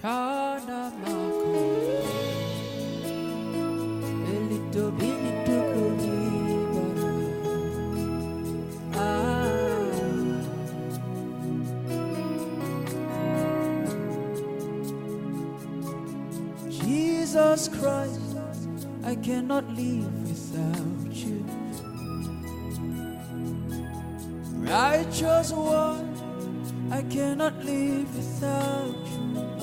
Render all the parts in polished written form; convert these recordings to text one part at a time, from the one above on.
Shana Mako Elito Binito Kuribara. Jesus Christ, I cannot live without you. Righteous one, I cannot live without you.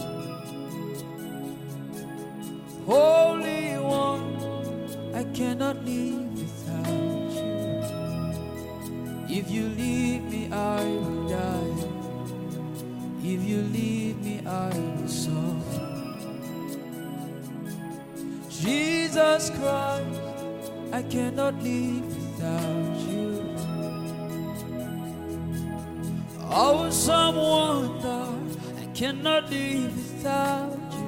Holy one, I cannot live without you. If you leave me, I will die. If you leave me, I will suffer. Jesus Christ, I cannot live without you. Awesome wonder, I cannot live without you.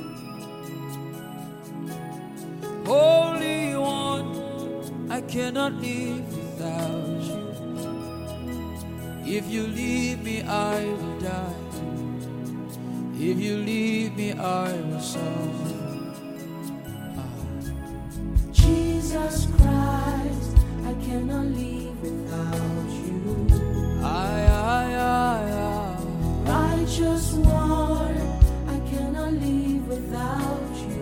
Holy one, I cannot live without you. If you leave me, I will die. If you leave me, I will suffer. Jesus Christ, I cannot live without you. Righteous one, I cannot live without you.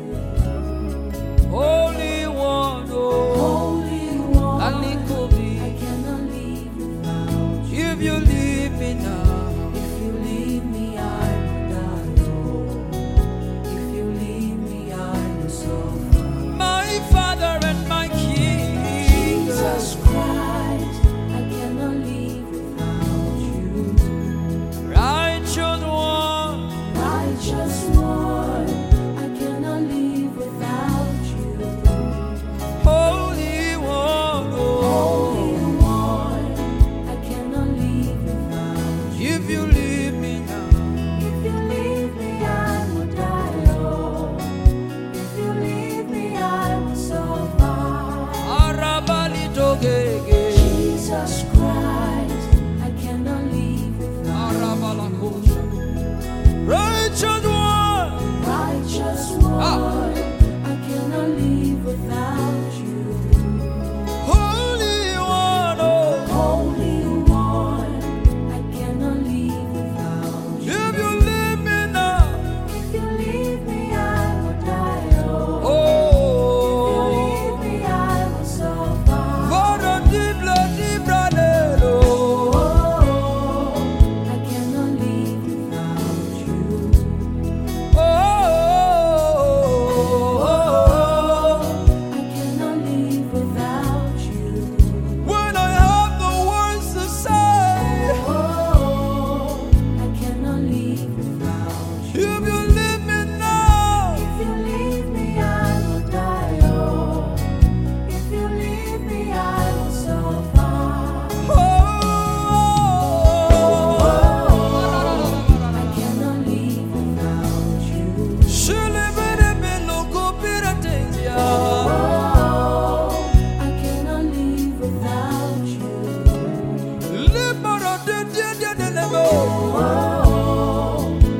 Holy one, oh, Holy one, I cannot live without you. if you leave me now, If you leave me, I will die. Oh, if you leave me, I will suffer. my Father and my King. Jesus Christ, I cannot live without you. Righteous one, Righteous one, I cannot live without you. Holy one, oh, Holy one, I cannot live without you. if you leave me now, If you leave me, I will die. Oh, if you leave me, I will suffer. Arabali Dogege, Jesus Christ, I cannot live without you. Arabalakosha. Righteous one, Righteous one, I cannot live without you. Holy one, oh, Holy one, I cannot live without you. if you leave me now, If you leave me, I will die. Oh, oh, if you leave me, I will suffer. Father, dibla, dibla, lelo. Oh, I cannot live without you. Oh, I cannot live without you. when I have no words to say, Oh, I cannot live without you. if you leave me now, If you leave me, I will die. Oh, if you leave me, I will suffer. oh, I cannot live without you. Oh, I cannot live without you. Oh,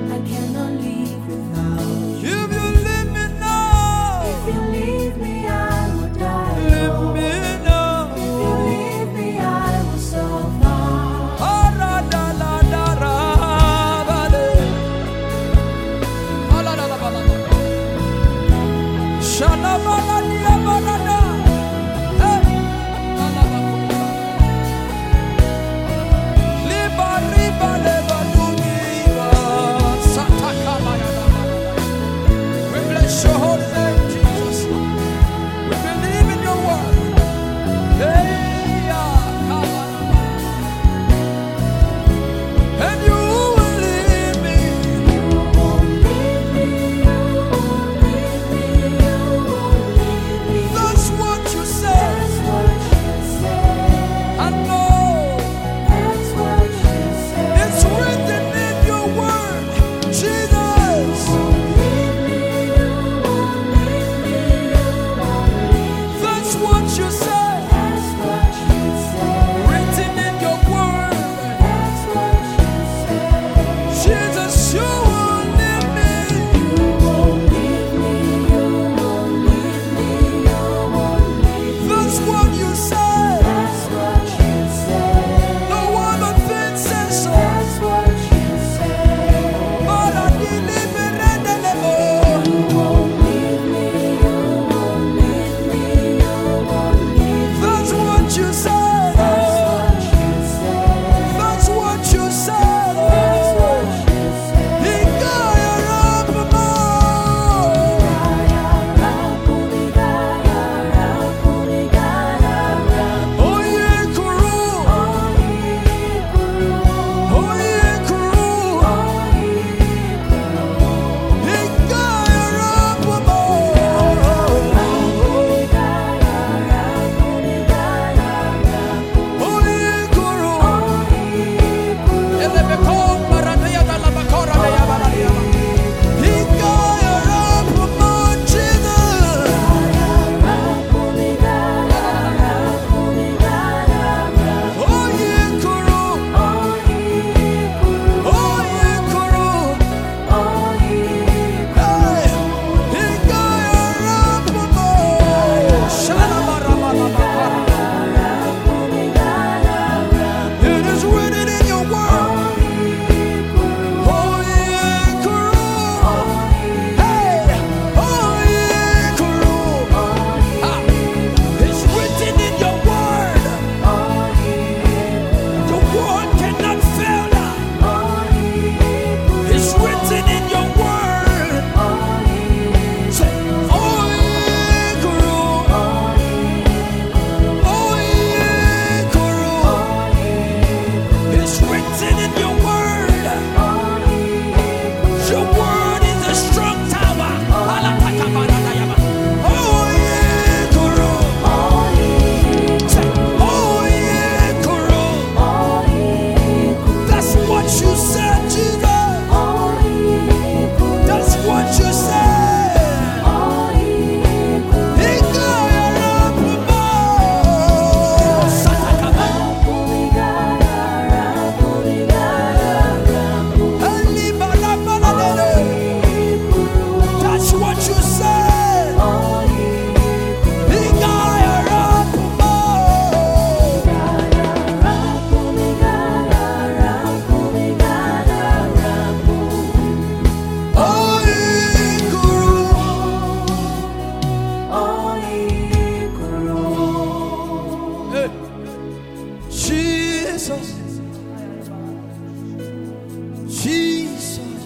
written in your word. Say, oh, Ikuru. Oh, Ikuru. It's written in your word. Your word is a strong tower. Oh, Ikuru. Say, oh, Ikuru. That's what you said, Jesus. That's what you said. That's what you said. Jesus, Jesus.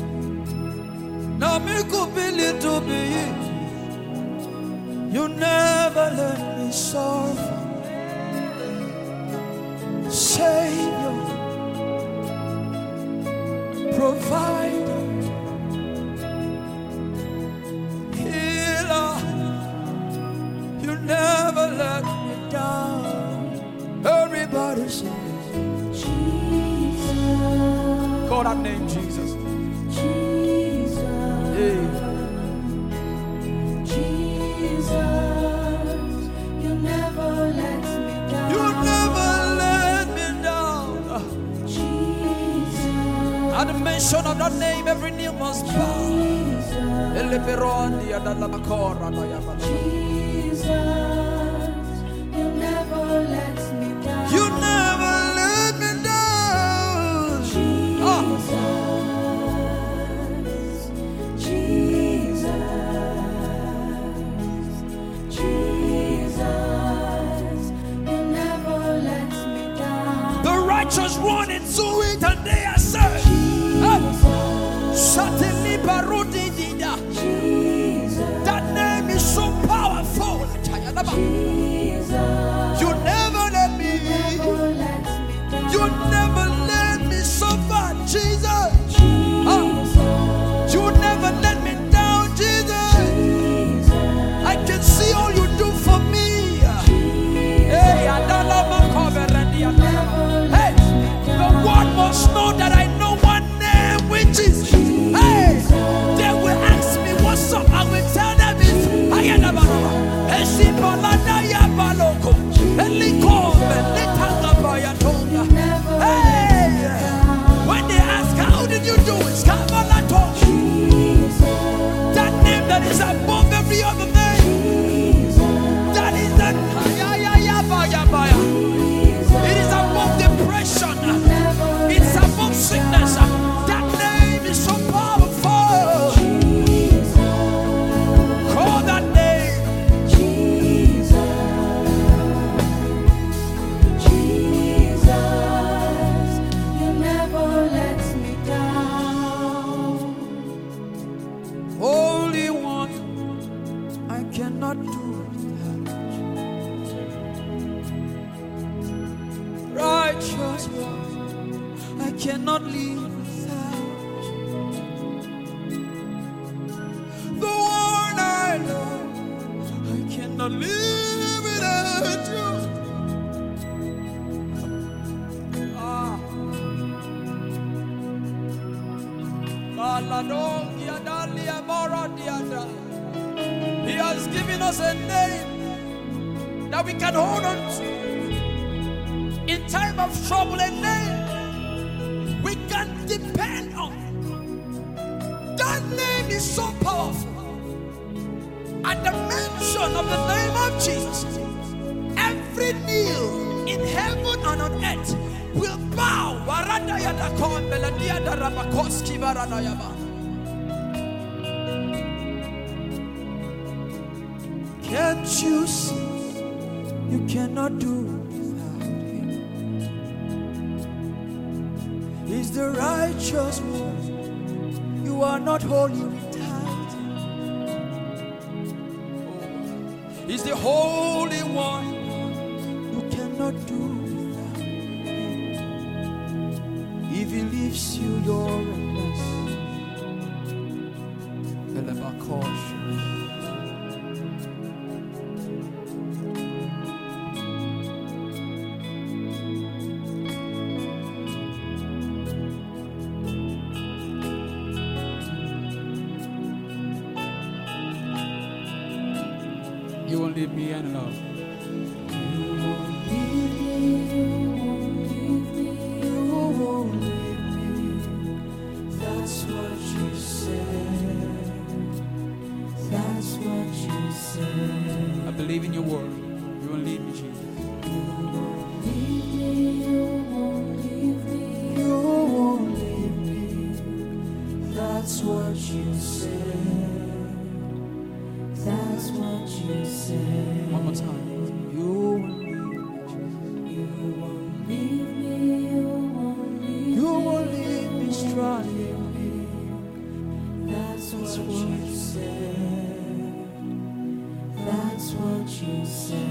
Now me could be little bit. You never let me suffer. Savior, provider, healer. You never let me down. Everybody say, call that name, Jesus. Yeah. You never let me down. You never let me down. At the mention of that name, every knee must bow. You never let me down. You never let me down. The righteous run into it and they are saved. Certainly, that name is so powerful. You never let me. You never let me suffer, Jesus. You never let me down, Jesus. I can see all you do for me. Hey, hey, the world must know that I know one name, which is, hey, they will ask me what's up. I will tell them it's Ayanabarova. Hey, when they ask, how did you do it? That name that is above every other name. That is the it is above depression. It's above sickness. That name is so powerful. Call that name. You never let me down. Holy One, I cannot do without you. Righteous One, I cannot live without you. The one I love, I cannot live without you. He has given us a name that we can hold on to. In time of trouble, a name we can depend on. That name is so powerful. At the mention of the name of Jesus, every knee in heaven and on earth will bow. Can't you see? You cannot do without him. He's the righteous one. You are not holy without him. Oh, he's the Holy One. You cannot do without him. If he leaves you, you're a mess. You won't leave me alone. You won't leave me, you won't leave me. That's what you said. That's what you said. I believe in your word. You won't leave me, Jesus. You won't leave me, you won't leave me, you won't leave me. That's what you said. That's what you said. One more time. You won't leave me, You won't leave me, you won't leave me struggling. That's what you said. That's what you said.